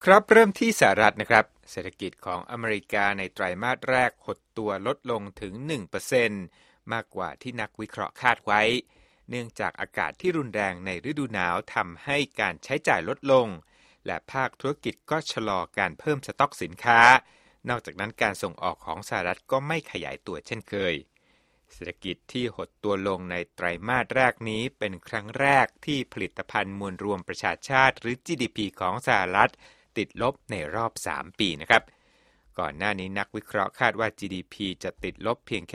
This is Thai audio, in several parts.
ครับเริ่มที่สหรัฐนะครับเศรษฐกิจของอเมริกาในไตรมาสแรกหดตัวลดลงถึง 1% มากกว่าที่นักวิเคราะห์คาดไว้เนื่องจากอากาศที่รุนแรงในฤดูหนาวทำให้การใช้จ่ายลดลงและภาคธุรกิจก็ชะลอการเพิ่มสต็อกสินค้านอกจากนั้นการส่งออกของสหรัฐก็ไม่ขยายตัวเช่นเคยเศรษฐกิจที่หดตัวลงในไตรมาสแรกนี้เป็นครั้งแรกที่ผลิตภัณฑ์มวลรวมประชาชาติหรือ GDP ของสหรัฐติดลบในรอบ3ปีนะครับก่อนหน้านี้นักวิเคราะห์คาดว่า GDP จะติดลบเพียงแค่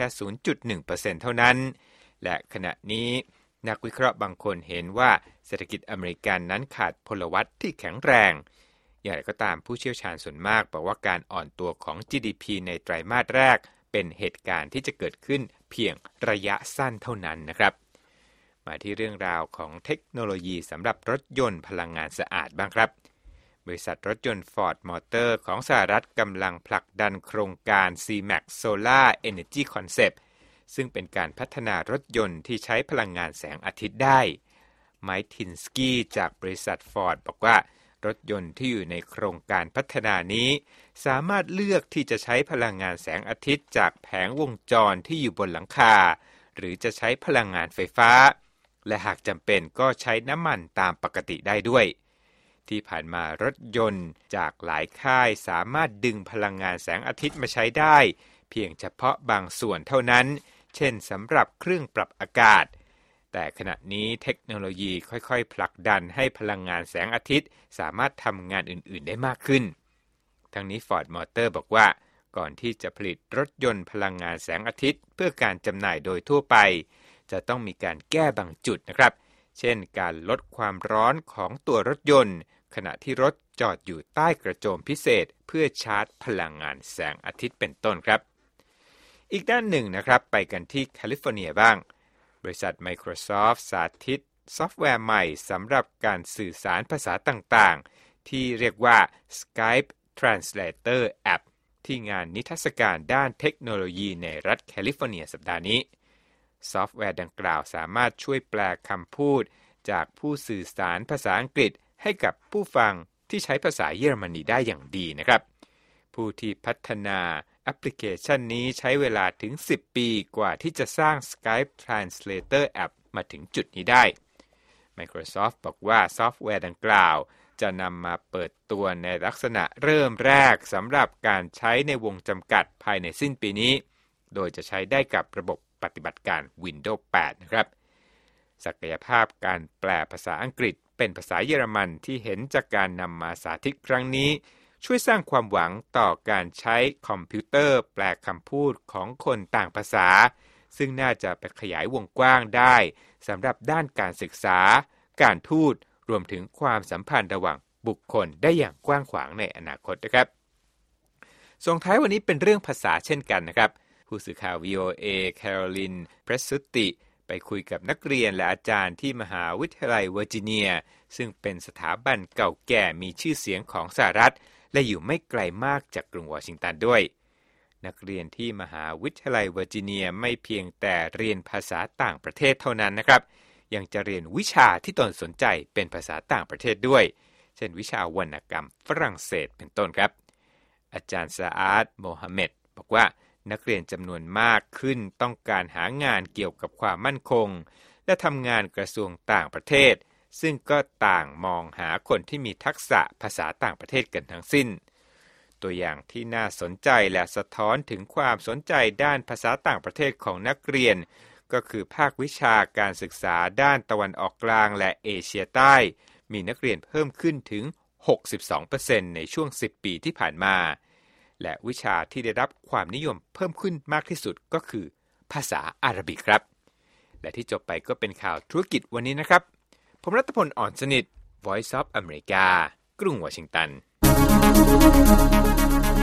0.1% เท่านั้นและขณะนี้นักวิเคราะห์บางคนเห็นว่าเศรษฐกิจอเมริกันนั้นขาดพลวัตที่แข็งแรงอย่างไรก็ตามผู้เชี่ยวชาญส่วนมากบอกว่าการอ่อนตัวของ GDP ในไตรมาสแรกเป็นเหตุการณ์ที่จะเกิดขึ้นเพียงระยะสั้นเท่านั้นนะครับมาที่เรื่องราวของเทคโนโลยีสำหรับรถยนต์พลังงานสะอาดบ้างครับบริษัทรถยนต์ Ford Motor ของสหรัฐกำลังผลักดันโครงการ C-Max Solar Energy Concept ซึ่งเป็นการพัฒนารถยนต์ที่ใช้พลังงานแสงอาทิตย์ได้ไมค์ทินสกี้จากบริษัท Ford บอกว่ารถยนต์ที่อยู่ในโครงการพัฒนานี้สามารถเลือกที่จะใช้พลังงานแสงอาทิตย์จากแผงวงจรที่อยู่บนหลังคาหรือจะใช้พลังงานไฟฟ้าและหากจำเป็นก็ใช้น้ำมันตามปกติได้ด้วยที่ผ่านมารถยนต์จากหลายค่ายสามารถดึงพลังงานแสงอาทิตย์มาใช้ได้เพียงเฉพาะบางส่วนเท่านั้นเช่นสำหรับเครื่องปรับอากาศแต่ขณะนี้เทคโนโลยีค่อยๆผลักดันให้พลังงานแสงอาทิตย์สามารถทำงานอื่นๆได้มากขึ้นทั้งนี้ Ford Motor บอกว่าก่อนที่จะผลิตรถยนต์พลังงานแสงอาทิตย์เพื่อการจำหน่ายโดยทั่วไปจะต้องมีการแก้บางจุดนะครับเช่นการลดความร้อนของตัวรถยนต์ขณะที่รถจอดอยู่ใต้กระโจมพิเศษเพื่อชาร์จพลังงานแสงอาทิตย์เป็นต้นครับอีกด้านหนึ่งนะครับไปกันที่แคลิฟอร์เนียบ้างบริษัท Microsoft สาธิตซอฟต์แวร์ใหม่สำหรับการสื่อสารภาษาต่างๆที่เรียกว่า Skype Translator App ที่งานนิทรรศการด้านเทคโนโลยีในรัฐแคลิฟอร์เนียสัปดาห์นี้ซอฟต์แวร์ดังกล่าวสามารถช่วยแปลคำพูดจากผู้สื่อสารภาษาอังกฤษให้กับผู้ฟังที่ใช้ภาษาเยอรมนีได้อย่างดีนะครับผู้ที่พัฒนาแอปพลิเคชันนี้ใช้เวลาถึง10ปีกว่าที่จะสร้าง Skype Translator App มาถึงจุดนี้ได้ Microsoft บอกว่าซอฟต์แวร์ดังกล่าวจะนำมาเปิดตัวในลักษณะเริ่มแรกสำหรับการใช้ในวงจำกัดภายในสิ้นปีนี้โดยจะใช้ได้กับระบบปฏิบัติการ Windows 8 นะครับศักยภาพการแปลภาษาอังกฤษเป็นภาษาเยอรมันที่เห็นจากการนำมาสาธิตครั้งนี้ช่วยสร้างความหวังต่อการใช้คอมพิวเตอร์แปลคำพูดของคนต่างภาษาซึ่งน่าจะไปขยายวงกว้างได้สำหรับด้านการศึกษาการทูตรวมถึงความสัมพันธ์ระหว่างบุคคลได้อย่างกว้างขวางในอนาคตนะครับส่งท้ายวันนี้เป็นเรื่องภาษาเช่นกันนะครับผู้สื่อข่าว VOA แคโรลินเพรสซุตติไปคุยกับนักเรียนและอาจารย์ที่มหาวิทยาลัยเวอร์จิเนียซึ่งเป็นสถาบันเก่าแก่มีชื่อเสียงของสหรัฐและอยู่ไม่ไกลมากจากกรุงวอชิงตันด้วยนักเรียนที่มหาวิทยาลัยเวอร์จิเนียไม่เพียงแต่เรียนภาษาต่างประเทศเท่านั้นนะครับยังจะเรียนวิชาที่ตนสนใจเป็นภาษาต่างประเทศด้วยเช่นวิชาวรรณกรรมฝรั่งเศสเป็นต้นครับอาจารย์ซาอาดโมฮัมเหม็ดบอกว่านักเรียนจำนวนมากขึ้นต้องการหางานเกี่ยวกับความมั่นคงและทำงานกระทรวงต่างประเทศซึ่งก็ต่างมองหาคนที่มีทักษะภาษาต่างประเทศกันทั้งสิ้นตัวอย่างที่น่าสนใจและสะท้อนถึงความสนใจด้านภาษาต่างประเทศของนักเรียนก็คือภาควิชาการศึกษาด้านตะวันออกกลางและเอเชียใต้มีนักเรียนเพิ่มขึ้นถึง 62% ในช่วง10ปีที่ผ่านมาและวิชาที่ได้รับความนิยมเพิ่มขึ้นมากที่สุดก็คือภาษาอาหรับิกครับและที่จบไปก็เป็นข่าวธุรกิจวันนี้นะครับผมรัตพล อ่อนสนิท Voice of America กรุงวอชิงตัน